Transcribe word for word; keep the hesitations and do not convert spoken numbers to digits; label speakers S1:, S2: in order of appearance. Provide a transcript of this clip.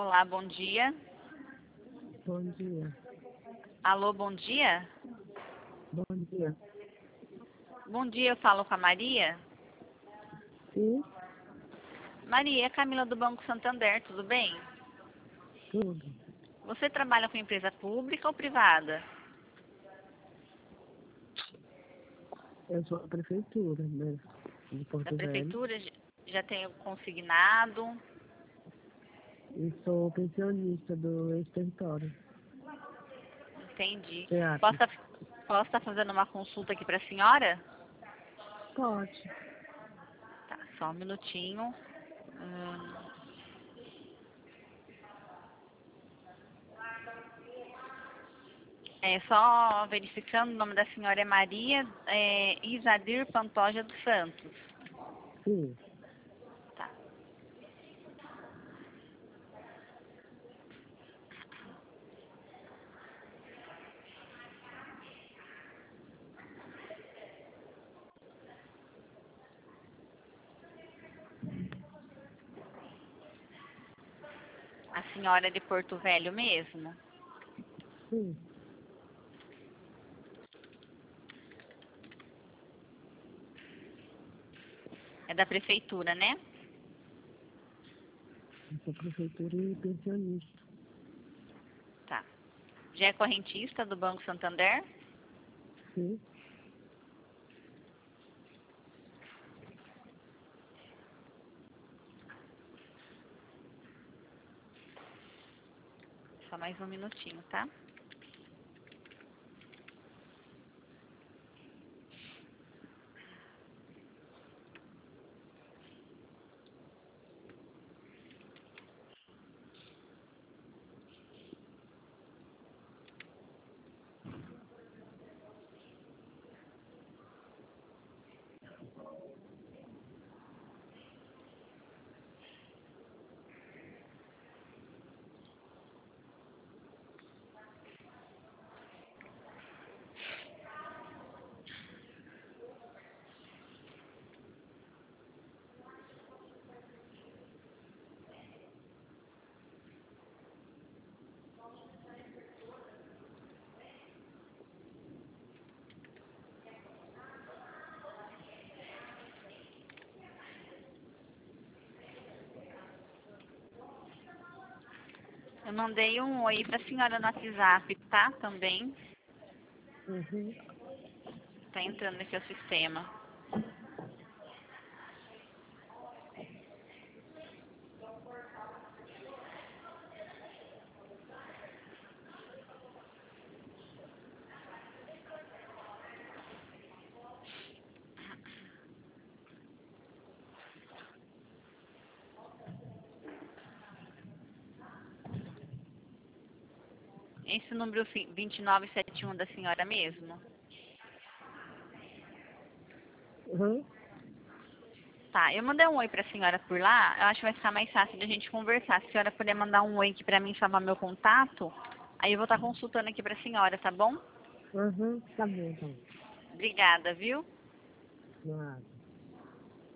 S1: Olá, bom dia.
S2: Bom dia.
S1: Alô, bom dia?
S2: Bom dia.
S1: Bom dia, eu falo com a Maria.
S2: Sim,
S1: Maria, é Camila do Banco Santander, tudo bem?
S2: tudo.
S1: Você trabalha com empresa pública ou privada?
S2: Eu sou a prefeitura, né, de
S1: Da
S2: Porto Velho.
S1: prefeitura, já tem o consignado.
S2: E sou pensionista do ex-território.
S1: Entendi.
S2: Teatro.
S1: Posso posso estar fazendo uma consulta aqui para a senhora?
S2: Pode.
S1: Tá, só um minutinho. Hum, É só verificando, o nome da senhora é Maria é, Isadir Pantoja dos Santos.
S2: Sim.
S1: Tá. A senhora é de Porto Velho mesmo?
S2: Sim.
S1: É da prefeitura, né?
S2: Eu sou prefeitura e pensionista.
S1: Tá. Já é correntista do Banco Santander?
S2: Sim.
S1: Só mais um minutinho, tá? Eu mandei um oi pra senhora no WhatsApp, tá? Também.
S2: Uhum.
S1: Tá entrando aqui o sistema. Esse número vinte e nove setenta e um da senhora mesmo?
S2: Uhum.
S1: Tá, eu mandei um oi pra senhora por lá. Eu acho que vai ficar mais fácil de a gente conversar. Se a senhora puder mandar um oi aqui pra mim, salvar meu contato, aí eu vou estar consultando aqui pra senhora, tá bom?
S2: Uhum. Tá bom, então.
S1: Obrigada, viu?
S2: Nada.